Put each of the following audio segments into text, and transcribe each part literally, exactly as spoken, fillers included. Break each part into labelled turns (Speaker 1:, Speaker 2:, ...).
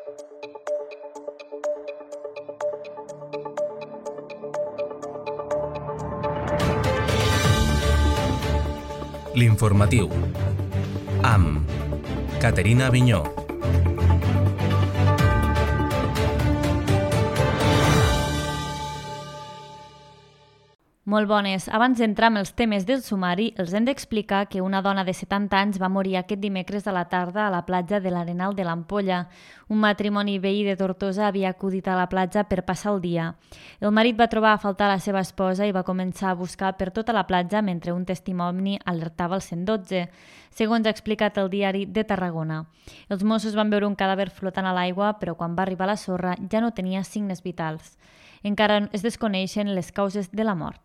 Speaker 1: L'informatiu, amb Caterina Avinyó.
Speaker 2: Molt bones. Abans d'entrar amb els temes del sumari, els hem d'explicar que una dona de setanta anys va morir aquest dimecres a la tarda a la platja de l'Arenal de l'Ampolla. Un matrimoni veí de Tortosa havia acudit a la platja per passar el dia. El marit va trobar a faltar la seva esposa i va començar a buscar per tota la platja mentre un testimoni alertava el cent dotze. Segons ha explicat el diari de Tarragona. Els Mossos van veure un cadàver flotant a l'aigua, però quan va arribar a la sorra ja no tenia signes vitals. Encara es desconeixen les causes de la mort.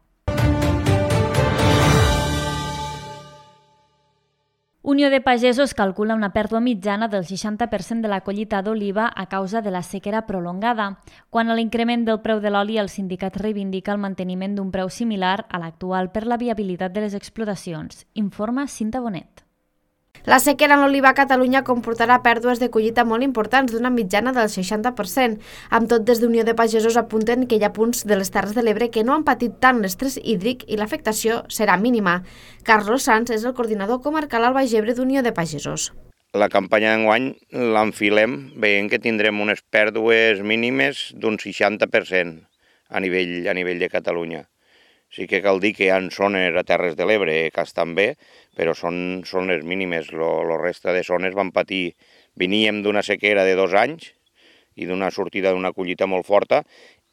Speaker 2: Unió de Pagesos calcula una pèrdua mitjana del seixanta per cent de la collita d'oliva a causa de la sequera prolongada. Quant a l'increment del preu de l'oli, el sindicat reivindica el manteniment d'un preu similar a l'actual per la viabilitat de les explotacions. Informa Cinta Bonet.
Speaker 3: La sequera en l'oliva a Catalunya comportarà pèrdues de collita molt importants d'una mitjana del seixanta per cent. Amb tot, des d'Unió de Pagesos apunten que hi ha punts de les Terres de l'Ebre que no han patit tant l'estrès hídric i l'afectació serà mínima. Carlos Sanz és el coordinador comarcal al Baix Ebre d'Unió de Pagesos.
Speaker 4: La campanya d'enguany l'enfilem veient que tindrem unes pèrdues mínimes d'un seixanta per cent a nivell, a nivell de Catalunya. Sí que cal dir que hi ha zones a Terres de l'Ebre que estan bé, però són, són les mínimes. La resta de zones van patir. Veníem d'una sequera de dos anys i d'una sortida d'una collita molt forta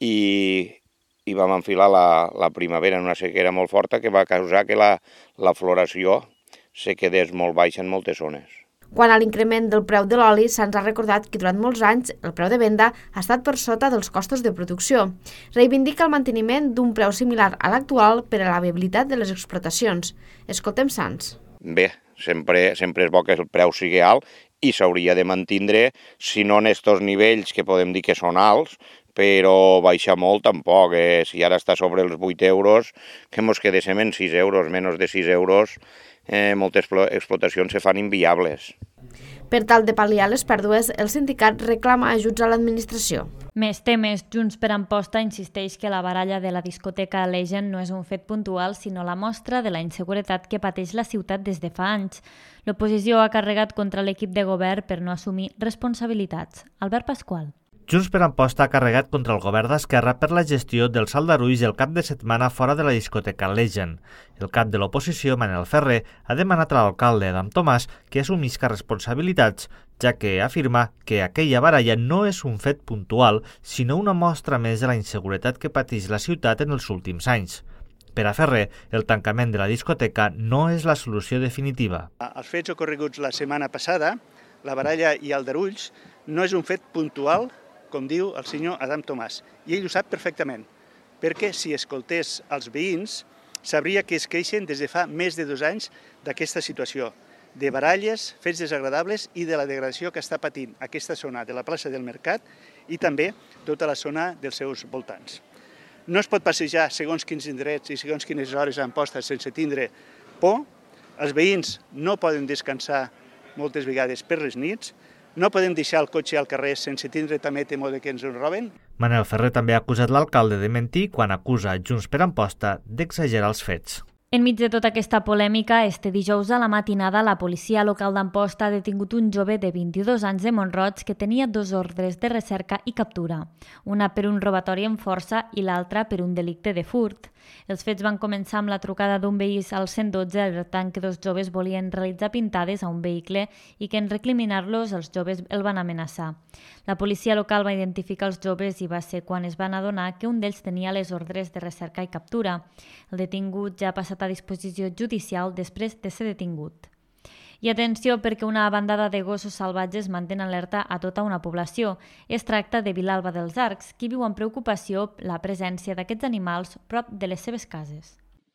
Speaker 4: i, i vam enfilar la, la primavera en una sequera molt forta que va causar que la, la floració se quedés molt baixa en moltes zones.
Speaker 3: Quant a l'increment del preu de l'oli, se'ns ha recordat que durant molts anys el preu de venda ha estat per sota dels costos de producció. Reivindica el manteniment d'un preu similar a l'actual per a la viabilitat de les explotacions. Escoltem Sanz.
Speaker 4: Bé, sempre, sempre és bo que el preu sigui alt i s'hauria de mantindre, si no en estos nivells que podem dir que són alts, però baixar molt tampoc. Eh? Si ara està sobre els vuit euros, que mos quedéssim en sis euros, menys de sis euros, eh, moltes explotacions se fan inviables.
Speaker 3: Per tal de pal·liar les pèrdues, el sindicat reclama ajuts a l'administració.
Speaker 2: Més temes. Junts per Amposta insisteix que la baralla de la discoteca Legend no és un fet puntual, sinó la mostra de la inseguretat que pateix la ciutat des de fa anys. L'oposició ha carregat contra l'equip de govern per no assumir responsabilitats. Albert Pasqual.
Speaker 5: Junts per Amposta ha carregat contra el govern d'Esquerra per la gestió dels aldarulls el cap de setmana fora de la discoteca Legend. El cap de l'oposició, Manel Ferrer, ha demanat a l'alcalde Adam Tomàs que assumisca responsabilitats, ja que afirma que aquella baralla no és un fet puntual, sinó una mostra més de la inseguretat que pateix la ciutat en els últims anys. Per a Ferrer, el tancament de la discoteca no és la solució definitiva.
Speaker 6: Els fets ocorreguts la setmana passada, la baralla i aldarulls, no és un fet puntual, com diu el senyor Adam Tomàs, i ell ho sap perfectament, perquè si escoltés els veïns sabria que es queixen des de fa més de dos anys d'aquesta situació, de baralles, fets desagradables i de la degradació que està patint aquesta zona de la plaça del Mercat i també tota la zona dels seus voltants. No es pot passejar segons quins indrets i segons quines hores a Amposta sense tindre por, els veïns no poden descansar moltes vegades per les nits, no podem deixar el cotxe al carrer sense tindre també temor de que ens el roben.
Speaker 5: Manel Ferrer també ha acusat l'alcalde de mentir quan acusa Junts per Amposta d'exagerar els fets.
Speaker 2: Enmig de tota aquesta polèmica, este dijous a la matinada, la policia local d'Amposta ha detingut un jove de vint-i-dos anys de Mont-roig que tenia dos ordres de recerca i captura, una per un robatori amb força i l'altra per un delicte de furt. Els fets van començar amb la trucada d'un veí al cent dotze alertant que dos joves volien realitzar pintades a un vehicle i que en recriminar-los els joves el van amenaçar. La policia local va identificar els joves i va ser quan es van adonar que un d'ells tenia les ordres de recerca i captura. El detingut ja ha passat a disposició judicial després de ser detingut. I atenció perquè una bandada de gossos salvatges mantén alerta a tota una població. Es tracta de Vilalba dels Arcs, qui viu amb preocupació la presència d'aquests animals prop de les seves cases.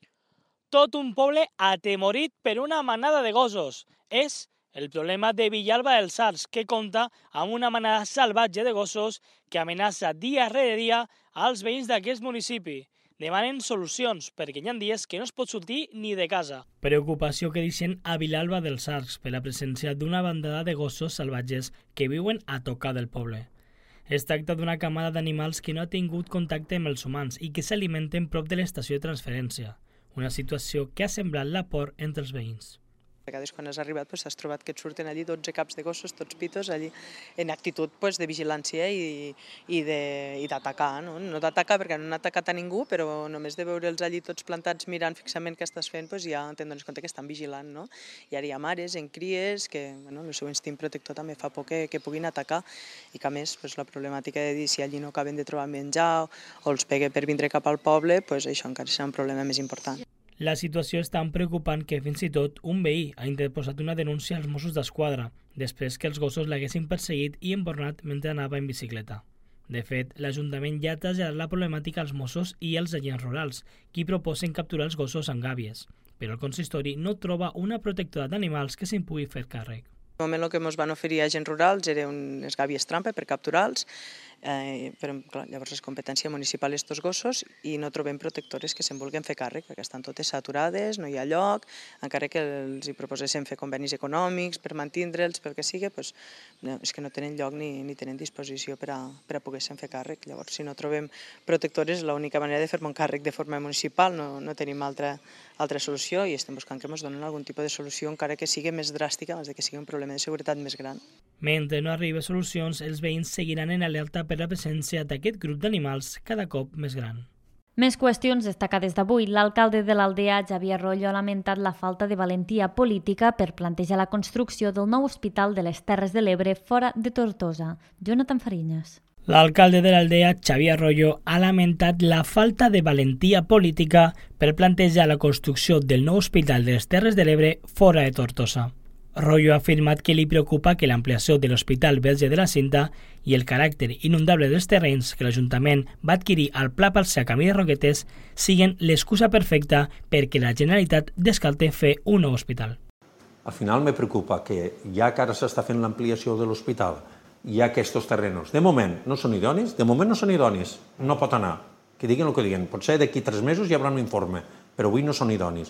Speaker 7: Tot un poble atemorit per una manada de gossos. És el problema de Vilalba dels Arcs, que compta amb una manada salvatge de gossos que amenaça dia rere dia als veïns d'aquest municipi. demanen solucions, perquè hi ha dies que no es pot sortir ni de casa. Preocupació que deixen a Vilalba dels Arcs per la presència d'una bandada de gossos salvatges que viuen a tocar del poble. Es tracta d'una camada d'animals que no ha tingut contacte amb els humans i que s'alimenten prop de l'estació de transferència, una situació que ha semblat la por entre els veïns.
Speaker 8: A vegades quan has arribat t'has doncs, trobat que et surten allí dotze caps de gossos, tots pitos, allí en actitud pues, de vigilància i, i d'atacar. No, no d'atacar perquè no han atacat a ningú, però només de veure'ls allí tots plantats mirant fixament què estàs fent, pues, ja te'n dones compte que estan vigilant. No? I ara hi ha mares en cries que bueno, el seu instint protector també fa por que, que puguin atacar i que a més pues, la problemàtica de dir si allí no acaben de trobar menjar o els pegue per vindre cap al poble, pues, això encara serà un problema més important.
Speaker 7: La situació és tan preocupant que fins i tot un veí ha interposat una denúncia als Mossos d'Esquadra després que els gossos l'haguessin perseguit i embornat mentre anava en bicicleta. De fet, l'Ajuntament ja ha traslladat la problemàtica als Mossos i als agents rurals, qui proposen capturar els gossos amb gàbies, però el consistori no troba una protectora d'animals que se'n pugui fer càrrec.
Speaker 8: De moment el que ens van oferir a agents rurals eren unes gàbies trampa per capturar-los, eh, però clar, llavors és competència municipal estos gossos i no trobem protectores que se'n vulguin fer càrrec, perquè estan totes saturades, no hi ha lloc, encara que els hi proposéssim fer convenis econòmics per mantindre'ls, pel que sigui, doncs, no, és que no tenen lloc ni, ni tenen disposició per a, per a poder-se'n fer càrrec. Llavors, si no trobem protectores, l'única manera de fer-me un càrrec de forma municipal, no, no tenim altra, altra solució i estem buscant que ens donen algun tipus de solució, encara que sigui més dràstica, abans de que sigui un problema de seguretat més gran.
Speaker 7: Mentre no arribi solucions, els veïns seguiran en alerta per la presència d'aquest grup d'animals cada cop més gran.
Speaker 2: Més qüestions destacades d'avui. L'alcalde de l'Aldea, Xavier Royo, ha lamentat la falta de valentia política per plantejar la construcció del nou hospital de les Terres de l'Ebre fora de Tortosa. Jonathan Fariñas.
Speaker 7: L'alcalde de l'Aldea, Xavier Royo, ha lamentat la falta de valentia política per plantejar la construcció del nou hospital de les Terres de l'Ebre fora de Tortosa. Royo ha afirmat que li preocupa que l'ampliació de l'Hospital Verge de la Cinta i el caràcter inundable dels terrenys que l'Ajuntament va adquirir al Pla Parcial Camí de Roquetes siguin l'excusa perfecta perquè la Generalitat descalte fer un nou hospital.
Speaker 9: Al final me preocupa que ja que ara s'està fent l'ampliació de l'hospital hi ha aquests terrenos. De moment no són idonis, de moment no són idonis, no pot anar. Que diguin el que diguin, potser d'aquí tres mesos hi haurà un informe, però avui no són idonis.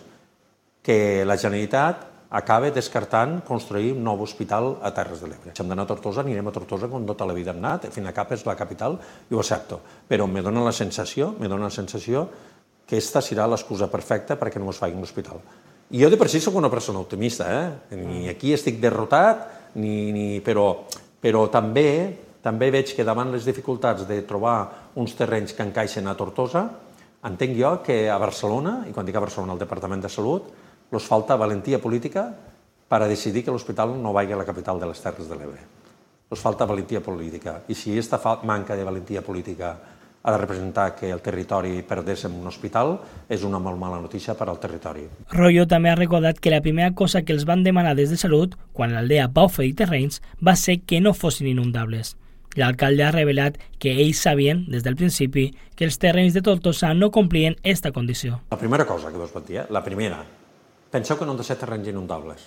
Speaker 9: Que la Generalitat acaba descartant construir un nou hospital a Terres de l'Ebre. Si hem d'anar a Tortosa, anirem a Tortosa com tota la vida hem anat, fins a cap és la capital i ho accepto. Però me dona la sensació, me dona la sensació que aquesta serà l'excusa perfecta perquè no es faci un hospital. I jo de per si soc una persona optimista, eh? Ni aquí estic derrotat, ni, ni... però, però també, també veig que davant les dificultats de trobar uns terrenys que encaixen a Tortosa, entenc jo que a Barcelona, i quan dic a Barcelona al Departament de Salut, els falta valentia política per a decidir que l'hospital no vagi a la capital de les Terres de l'Ebre. Els falta valentia política. I si aquesta manca de valentia política ha de representar que el territori perdés en un hospital, és una molt mala notícia per al territori.
Speaker 7: Royo també ha recordat que la primera cosa que els van demanar des de Salut, quan l'Aldea va oferir terrenys, va ser que no fossin inundables. L'alcalde ha revelat que ells sabien, des del principi, que els terrenys de Tortosa no complien aquesta condició.
Speaker 9: La primera cosa que vos pot dir, eh? la primera, penseu que no han de ser terrenys inundables.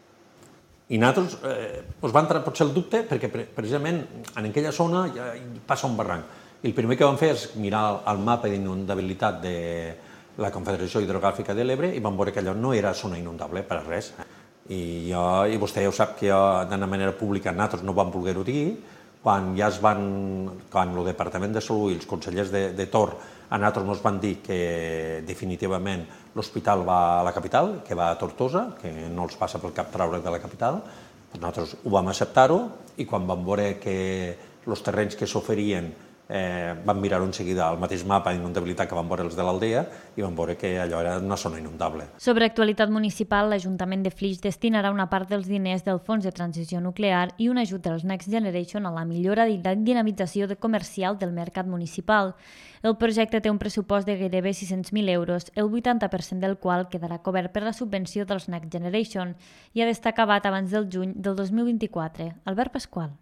Speaker 9: I nosaltres eh, us va entrar potser el dubte perquè precisament en aquella zona ja passa un barranc. I el primer que vam fer és mirar el mapa d'inundabilitat de la Confederació Hidrogràfica de l'Ebre i vam veure que allò no era zona inundable per a res. I, jo, i vostè ja ho sap que jo, d'una manera pública, nosaltres no vam voler-ho dir. Quan ja es van, quan el Departament de Salut i els consellers de, de Tor a nosaltres ens van dir que definitivament l'hospital va a la capital, que va a Tortosa, que no els passa pel cap traure de la capital, doncs nosaltres ho vam acceptar-ho i quan vam veure que els terrenys que s'oferien eh, vam mirar en seguida el mateix mapa d'inundabilitat que vam veure els de l'Aldea i vam veure que allò era una zona inundable.
Speaker 2: Sobre actualitat municipal, l'Ajuntament de Flix destinarà una part dels diners del Fons de Transició Nuclear i un ajut dels Next Generation a la millora i la dinamització comercial del mercat municipal. El projecte té un pressupost de gairebé sis-cents mil euros, el vuitanta per cent del qual quedarà cobert per la subvenció dels Next Generation i ha d'estar acabat abans del juny del dos mil vint-i-quatre. Albert Pasqual.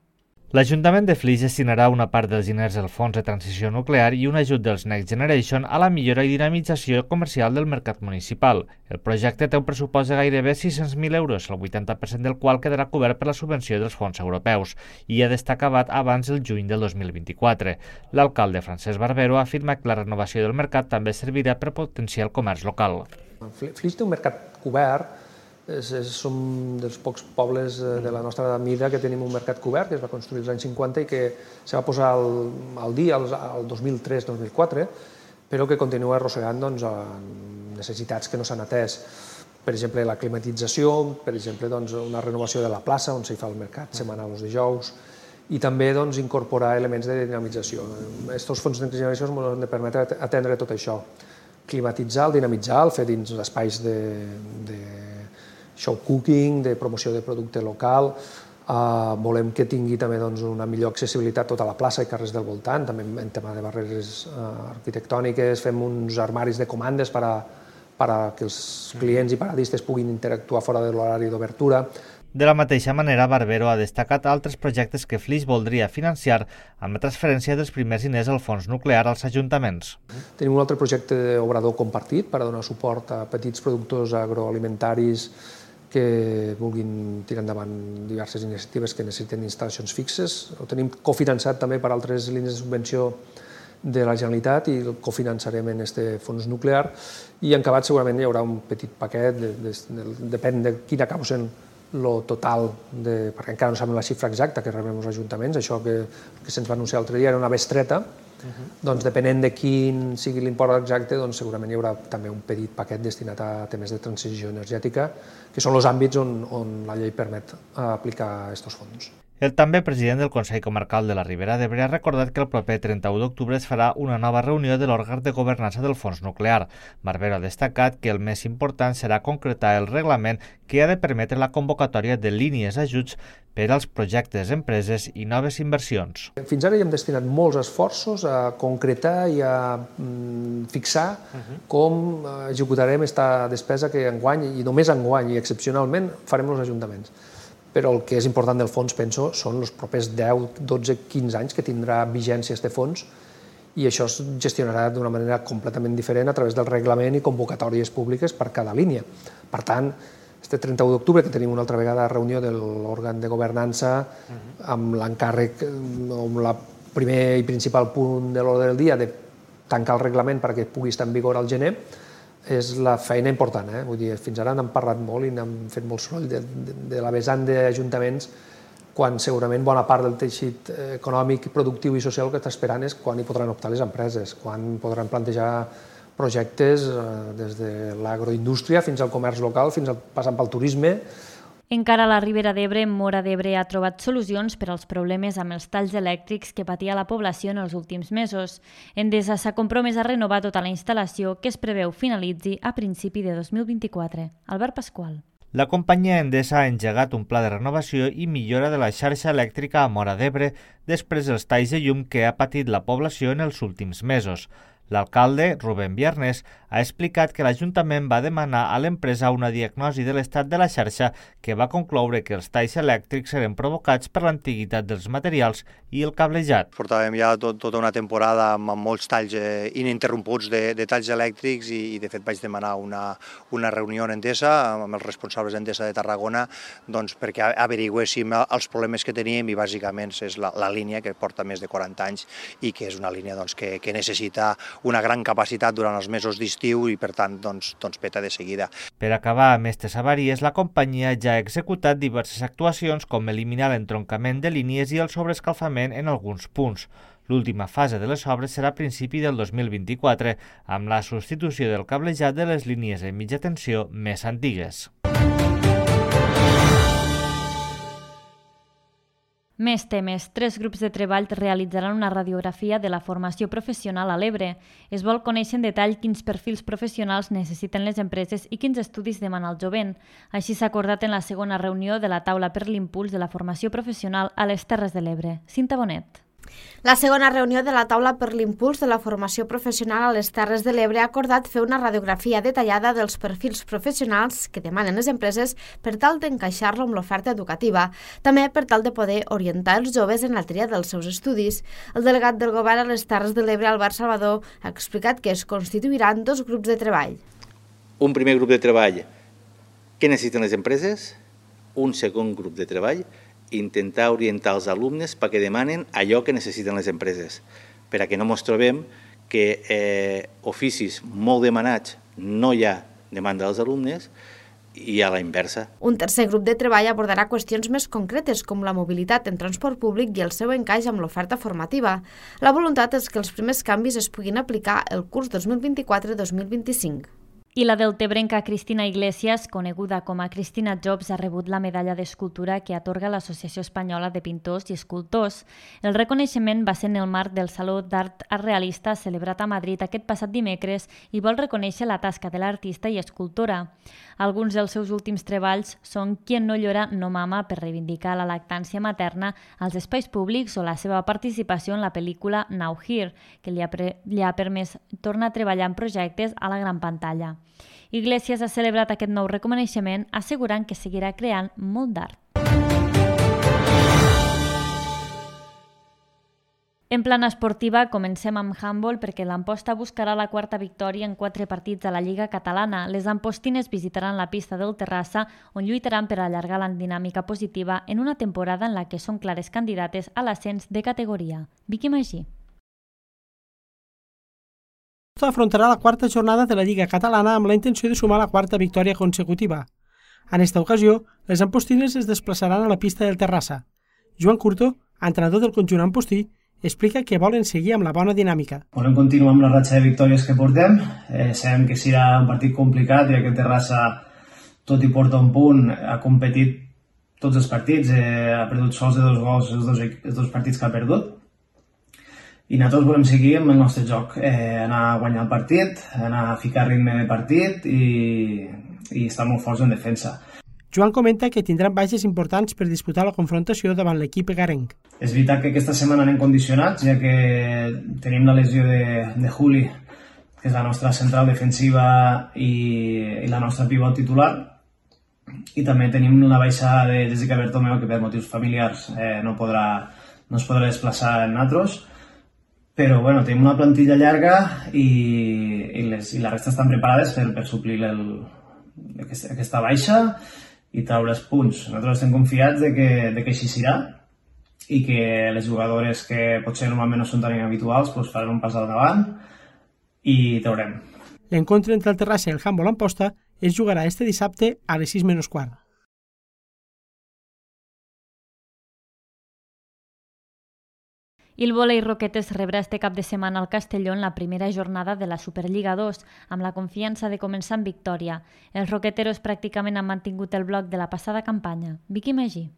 Speaker 5: L'Ajuntament de Flix destinarà una part dels diners del Fons de Transició Nuclear i un ajut dels Next Generation a la millora i dinamització comercial del mercat municipal. El projecte té un pressupost de gairebé sis-cents mil euros, el vuitanta per cent del qual quedarà cobert per la subvenció dels fons europeus i ha d'estar acabat abans del juny del dos mil vint-i-quatre. L'alcalde Francesc Barbero afirma que la renovació del mercat també servirà per potenciar el comerç local.
Speaker 10: Flix té un mercat cobert. És, és, som dels pocs pobles de la nostra mida que tenim un mercat cobert, que es va construir als anys cinquanta i que se va posar al, al dia el dos mil tres dos mil quatre, però que continua arrossegant doncs, necessitats que no s'han atès. Per exemple, la climatització, per exemple, doncs, una renovació de la plaça on s'hi fa el mercat setmanal els dijous, i també doncs, incorporar elements de dinamització. Aquests fons de generació ens han de permetre atendre tot això. Climatitzar, el dinamitzar, el fer dins espais de, de show cooking, de promoció de producte local. Uh, volem que tingui també doncs, una millor accessibilitat a tota la plaça i carrers del voltant, també en tema de barreres uh, arquitectòniques, fem uns armaris de comandes per a, per a que els clients i paradistes puguin interactuar fora de l'horari d'obertura.
Speaker 5: De la mateixa manera, Barbero ha destacat altres projectes que Flix voldria financiar amb la transferència dels primers diners al fons nuclear als ajuntaments.
Speaker 10: Tenim un altre projecte d'obrador compartit per a donar suport a petits productors agroalimentaris que vulguin tirar endavant diverses iniciatives que necessiten instal·lacions fixes. Ho tenim cofinançat també per altres línies de subvenció de la Generalitat i el cofinançarem en aquest fons nuclear i en acabat segurament hi haurà un petit paquet, de, de, de, depèn de quin acaba sent el total, de, perquè encara no sabem la xifra exacta que rebem els ajuntaments, això que, que se'ns va anunciar l'altre dia era una bestreta. Uh-huh. Doncs depenent de quin sigui l'import exacte, doncs segurament hi haurà també un petit paquet destinat a temes de transició energètica, que són els àmbits on, on la llei permet aplicar aquests fons.
Speaker 5: El també president del Consell Comarcal de la Ribera d'Ebre ha recordat que el proper trenta-u d'octubre es farà una nova reunió de l'òrgan de governança del fons nuclear. Barbero ha destacat que el més important serà concretar el reglament que ha de permetre la convocatòria de línies d'ajuts per als projectes, empreses i noves inversions.
Speaker 10: Fins ara hi hem destinat molts esforços a concretar i a mm, fixar uh-huh. com executarem aquesta despesa que enguany, i només enguany i excepcionalment, farem els ajuntaments. Però el que és important del fons, penso, són els propers deu, dotze, quinze anys que tindrà vigència aquest fons i això es gestionarà d'una manera completament diferent a través del reglament i convocatòries públiques per cada línia. Per tant, este trenta-u d'octubre, que tenim una altra vegada reunió de l'òrgan de governança amb l'encàrrec, amb el primer i principal punt de l'ordre del dia de tancar el reglament perquè pugui estar en vigor al gener, és la feina important. Eh? Vull dir, fins ara n'hem parlat molt i n'hem fet molt soroll de, de, de la vessant d'ajuntaments quan segurament bona part del teixit econòmic, productiu i social que està esperant és quan hi podran optar les empreses, quan podran plantejar projectes eh, des de l'agroindústria fins al comerç local, fins al, passant pel turisme.
Speaker 2: Encara a la Ribera d'Ebre, Móra d'Ebre ha trobat solucions per als problemes amb els talls elèctrics que patia la població en els últims mesos. Endesa s'ha compromès a renovar tota la instal·lació que es preveu finalitzi a principi de dos mil vint-i-quatre. Albert Pasqual.
Speaker 5: La companyia Endesa ha engegat un pla de renovació i millora de la xarxa elèctrica a Móra d'Ebre després dels talls de llum que ha patit la població en els últims mesos. L'alcalde, Rubén Viernes, ha explicat que l'Ajuntament va demanar a l'empresa una diagnosi de l'estat de la xarxa que va concloure que els talls elèctrics eren provocats per l'antiguitat dels materials i el cablejat.
Speaker 11: Portàvem ja tot, tota una temporada amb, amb molts talls eh, ininterromputs de, de talls elèctrics i, i de fet vaig demanar una, una reunió en Endesa amb els responsables d'Endesa de Tarragona doncs, perquè averigüéssim els problemes que teníem i bàsicament és la, la línia que porta més de quaranta anys i que és una línia doncs, que, que necessita una gran capacitat durant els mesos d'estiu i per tant doncs, doncs peta de seguida.
Speaker 5: Per acabar amb aquestes avaries, la companyia ja ha executat diverses actuacions com eliminar l'entroncament de línies i el sobreescalfament en alguns punts. L'última fase de les obres serà a principi del dos mil vint-i-quatre amb la substitució del cablejat de les línies de mitja tensió més antigues.
Speaker 2: Més temes. Tres grups de treball realitzaran una radiografia de la formació professional a l'Ebre. Es vol conèixer en detall quins perfils professionals necessiten les empreses i quins estudis demana el jovent. Així s'ha acordat en la segona reunió de la taula per l'impuls de la formació professional a les Terres de l'Ebre. Cinta Bonet.
Speaker 3: La segona reunió de la taula per l'impuls de la formació professional a les Terres de l'Ebre ha acordat fer una radiografia detallada dels perfils professionals que demanen les empreses per tal d'encaixar-lo amb l'oferta educativa, també per tal de poder orientar els joves en la tria dels seus estudis. El delegat del govern a les Terres de l'Ebre, Albert Salvador, ha explicat que es constituiran dos grups de treball.
Speaker 12: Un primer grup de treball, què necessiten les empreses? Un segon grup de treball, intentar orientar els alumnes perquè demanen allò que necessiten les empreses, per a que no ens trobem que eh, oficis molt demanats no hi ha demanda dels alumnes i a la inversa.
Speaker 3: Un tercer grup de treball abordarà qüestions més concretes com la mobilitat en transport públic i el seu encaix amb l'oferta formativa. La voluntat és que els primers canvis es puguin aplicar el curs dos mil vint-i-quatre dos mil vint-i-cinc.
Speaker 2: I la deltebrenca Cristina Iglesias, coneguda com a Cristina Jobs, ha rebut la medalla d'escultura que atorga l'Associació Espanyola de Pintors i Escultors. El reconeixement va ser en el marc del Saló d'Art Realista celebrat a Madrid aquest passat dimecres i vol reconèixer la tasca de l'artista i escultora. Alguns dels seus últims treballs són Quien no llora no mama, per reivindicar la lactància materna als espais públics, o la seva participació en la pel·lícula Now Here, que li ha, pre li ha permès tornar a treballar en projectes a la gran pantalla. Iglesias ha celebrat aquest nou reconeixement assegurant que seguirà creant molt d'art. En plana esportiva, comencem amb handball perquè l'Amposta buscarà la quarta victòria en quatre partits a la Lliga Catalana. Les ampostines visitaran la pista del Terrassa, on lluitaran per allargar la dinàmica positiva en una temporada en la que són clares candidates a l'ascens de categoria. Vicky Magí.
Speaker 13: Afrontarà la quarta jornada de la Lliga Catalana amb la intenció de sumar la quarta victòria consecutiva. En esta ocasió, les ampostines es desplaçaran a la pista del Terrassa. Joan Curto, entrenador del conjunt ampostí, explica que volen seguir amb la bona dinàmica.
Speaker 14: Volem continuar amb la ratxa de victòries que portem. Eh, sabem que serà un partit complicat, ja que Terrassa, tot i porta un punt, ha competit tots els partits, eh, ha perdut sols de dos gols els dos, els dos partits que ha perdut. I nosaltres volem seguir amb el nostre joc, eh, anar a guanyar el partit, anar a ficar ritme de partit i, i estar molt forts en defensa.
Speaker 13: Joan comenta que tindran baixes importants per disputar la confrontació davant l'equip egarenc.
Speaker 14: És veritat que aquesta setmana anem condicionats, ja que tenim la lesió de, de Juli, que és la nostra central defensiva i, i la nostra pivot titular, i també tenim la baixa de Jessica Bertomeu, que per motius familiars eh, no, podrà, no es podrà desplaçar en nosaltres. Però bueno, tenim una plantilla llarga i, i, les, i la resta estan preparades per, per suplir el, aquesta, aquesta baixa i treure els punts. Nosaltres estem confiats de que, de que així serà i que les jugadores que potser normalment no són tan inhabituals doncs faran un pas al davant i traurem.
Speaker 13: L'encontre entre el Terrassa i el handball Amposta es jugarà este dissabte a les sis menys quart.
Speaker 2: I el vòlei Roquetes rebrà este cap de setmana al Castelló en la primera jornada de la Superliga dos, amb la confiança de començar amb victòria. Els roqueteros pràcticament han mantingut el bloc de la passada campanya. Vicky Magí.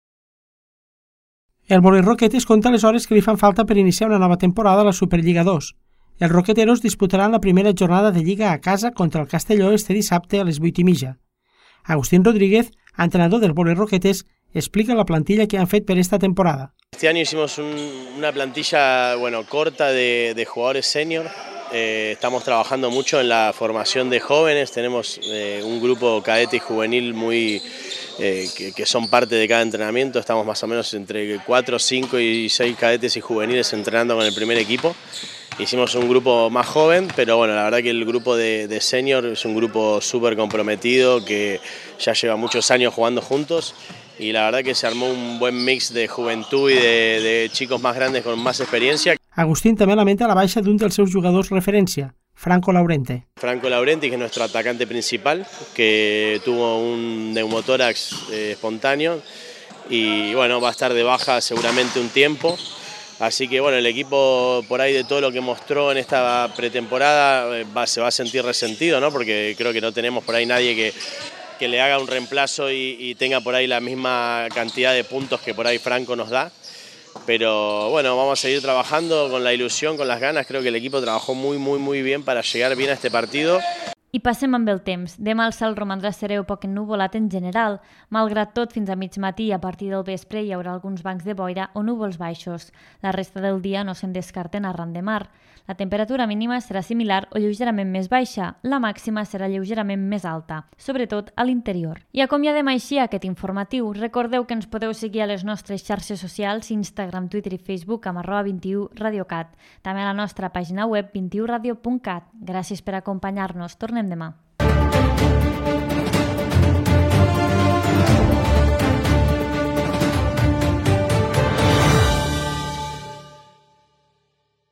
Speaker 13: El vòlei Roquetes compta les hores que li fan falta per iniciar una nova temporada a la Superliga dos. Els roqueteros disputaran la primera jornada de Lliga a casa contra el Castelló este dissabte a les vuit i mitja. Agustín Rodríguez, entrenador del vòlei Roquetes, explica la plantilla que han fet per esta temporada.
Speaker 15: Este año hicimos un, una plantilla bueno, corta de, de jugadores senior. Eh, estamos trabajando mucho en la formación de jóvenes. Tenemos eh, un grupo cadete y juvenil muy, eh, que, que son parte de cada entrenamiento. Estamos más o menos entre cuatro, cinco y seis cadetes y juveniles entrenando con el primer equipo. Hicimos un grupo más joven, pero bueno, la verdad que el grupo de, de senior es un grupo súper comprometido que ya lleva muchos años jugando juntos. Y la verdad que se armó un buen mix de juventud y de, de chicos más grandes con más experiencia.
Speaker 13: Agustín també lamenta la baixa d'un dels seus jugadors referència, Franco Laurente.
Speaker 15: Franco Laurente, que es nuestro atacante principal, que tuvo un neumotórax eh, espontáneo y bueno, va a estar de baja seguramente un tiempo. Así que bueno, el equipo por ahí de todo lo que mostró en esta pretemporada va, se va a sentir resentido, ¿no? Porque creo que no tenemos por ahí nadie que... que le haga un reemplazo y, y tenga por ahí la misma cantidad de puntos que por ahí Franco nos da. Pero bueno, vamos a seguir trabajando con la ilusión, con las ganas. Creo que el equipo trabajó muy, muy, muy bien para llegar bien a este partido.
Speaker 2: I passem amb el temps. Demà el cel romandrà serè o poc ennuvolat en general. Malgrat tot, fins a mig matí a partir del vespre hi haurà alguns bancs de boira o núvols baixos. La resta del dia no se'n descarten arran de mar. La temperatura mínima serà similar o lleugerament més baixa. La màxima serà lleugerament més alta, sobretot a l'interior. I acomiadem així aquest informatiu. Recordeu que ens podeu seguir a les nostres xarxes socials, Instagram, Twitter i Facebook amb arroba vint-i-u radiocat. També a la nostra pàgina web vint i u radio punt cat. Gràcies per acompanyar-nos. Tornem demà.